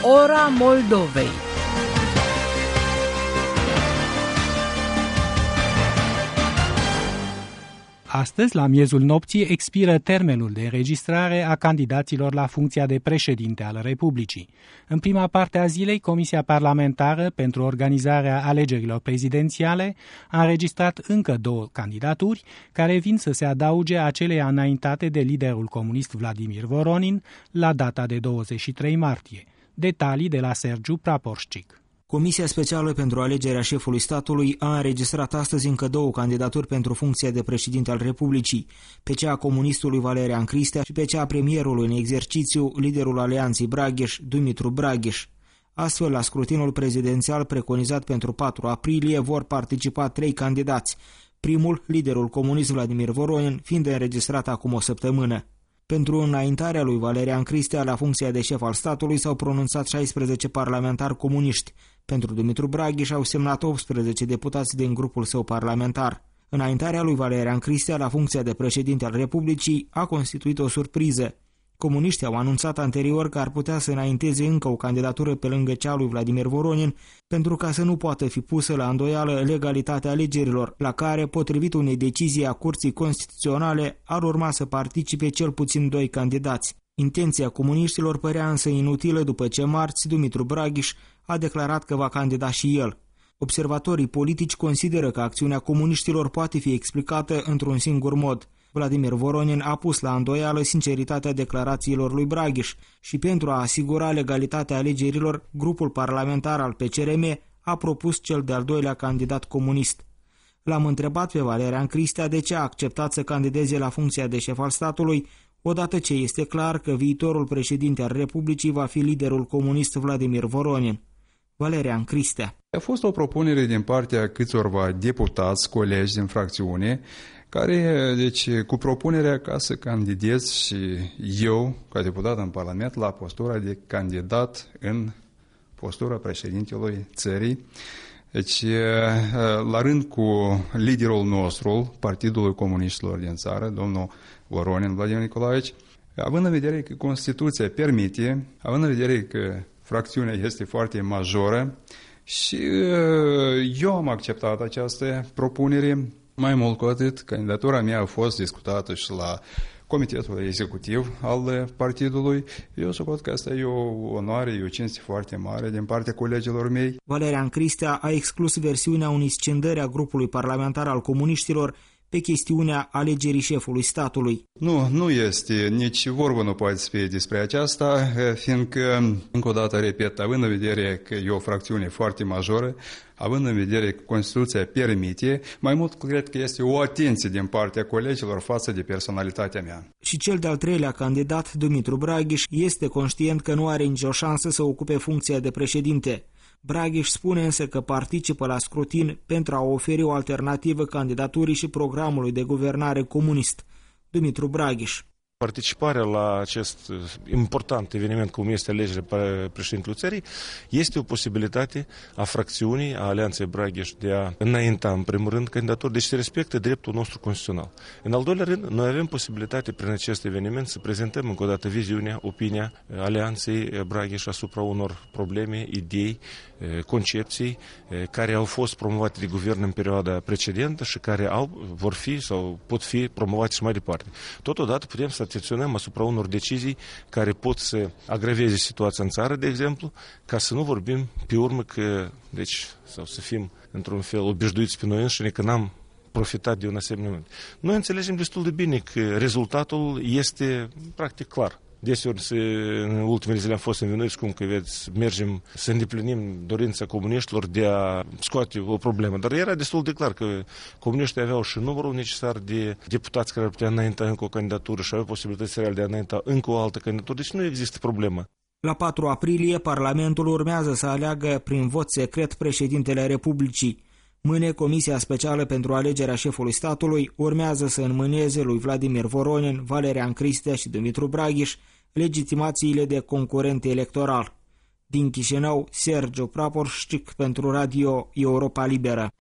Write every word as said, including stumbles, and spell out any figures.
Ora Moldovei. Astăzi, la miezul nopții, expiră termenul de înregistrare a candidaților la funcția de președinte al Republicii. În prima parte a zilei, Comisia Parlamentară pentru organizarea alegerilor prezidențiale a înregistrat încă două candidaturi, care vin să se adauge acelea înaintate de liderul comunist Vladimir Voronin la data de douăzeci și trei martie. Detalii de la Sergiu Praporșcic. Comisia Specială pentru alegerea șefului statului a înregistrat astăzi încă două candidaturi pentru funcția de președinte al Republicii, pe cea a comunistului Valerian Cristea și pe cea a premierului în exercițiu, liderul Alianței Bragheș, Dumitru Bragheș. Astfel, la scrutinul prezidențial preconizat pentru patru aprilie vor participa trei candidați, primul, liderul comunist Vladimir Voronin, fiind înregistrat acum o săptămână. Pentru înaintarea lui Valerian Cristea la funcția de șef al statului s-au pronunțat șaisprezece parlamentari comuniști. Pentru Dumitru Bragheș au semnat optsprezece deputați din grupul său parlamentar. Înaintarea lui Valerian Cristea la funcția de președinte al Republicii a constituit o surpriză. Comuniștii au anunțat anterior că ar putea să înainteze încă o candidatură pe lângă cea lui Vladimir Voronin, pentru ca să nu poată fi pusă la îndoială legalitatea alegerilor, la care, potrivit unei decizii a Curții Constituționale, ar urma să participe cel puțin doi candidați. Intenția comuniștilor părea însă inutilă după ce marți Dumitru Bragheș a declarat că va candida și el. Observatorii politici consideră că acțiunea comuniștilor poate fi explicată într-un singur mod. Vladimir Voronin a pus la îndoială sinceritatea declarațiilor lui Bragheș și pentru a asigura legalitatea alegerilor, grupul parlamentar al P C R M a propus cel de-al doilea candidat comunist. L-am întrebat pe Valerian Cristea de ce a acceptat să candideze la funcția de șef al statului, odată ce este clar că viitorul președinte al Republicii va fi liderul comunist Vladimir Voronin. Valerian Cristea. A fost o propunere din partea câțorva deputați, colegi din fracțiune, care, deci, cu propunerea ca să candidez și eu, ca deputat în Parlament, la postura de candidat în postura președintelui țării. Deci, la rând cu liderul nostru, Partidului Comuniștilor din țară, domnul Voronin Vladimir Nicolaevici, având în vedere că Constituția permite, având în vedere că fracțiunea este foarte majoră și eu am acceptat această propunere. Mai mult cu atât, candidatura mea a fost discutată și la Comitetul Executiv al partidului. Eu suport că asta e o onoare, e o cinste foarte mare din partea colegilor mei. Valerian Cristea a exclus versiunea unei scindări a grupului parlamentar al comuniștilor pe chestiunea alegerii șefului statului. Nu, nu este, nici vorbă nu poate să fie despre aceasta, fiindcă, încă o dată repet, având în vedere că e o fracțiune foarte majoră, având în vedere că Constituția permite, mai mult cred că este o atenție din partea colegilor față de personalitatea mea. Și cel de-al treilea candidat, Dumitru Bragheș, este conștient că nu are nicio șansă să ocupe funcția de președinte. Bragheș spune însă că participă la scrutin pentru a oferi o alternativă candidaturii și programului de guvernare comunist. Dumitru Bragheș. Participarea la acest important eveniment cum este alegerea președintelui țării este o posibilitate a fracțiunii, a Alianței Bragheș de a înainta în primul rând candidaturi, deci se respectă dreptul nostru constituțional. În al doilea rând, noi avem posibilitate prin acest eveniment să prezentăm încă o dată viziunea, opinia Alianței Bragheș asupra unor probleme, idei, concepții care au fost promovate de guvern în perioada precedentă și care au, vor fi sau pot fi promovate și mai departe. Totodată putem să atenționăm asupra unor decizii care pot să agraveze situația în țară, de exemplu, ca să nu vorbim pe urmă că, deci, sau să fim într-un fel obișnuiți pe noi înșine că n-am profitat de un asemenea moment. Noi înțelegem destul de bine că rezultatul este practic clar. Deseori, în ultimele zile am fost învinuiți cum că veți, mergem să îndeplinim dorința comuniștilor de a scoate o problemă. Dar era destul de clar că comuniștii aveau și numărul necesar de deputați care ar putea înainta încă o candidatură și aveau posibilități reale de a înainta încă o altă candidatură. Deci nu există problemă. La patru aprilie, Parlamentul urmează să aleagă prin vot secret președintele Republicii. Mâine, Comisia Specială pentru alegerea șefului statului urmează să înmâneze lui Vladimir Voronin, Valerian Cristea și Dumitru Bragheș legitimațiile de concurent electoral. Din Chișinău, Sergiu Praporșcic pentru Radio Europa Liberă.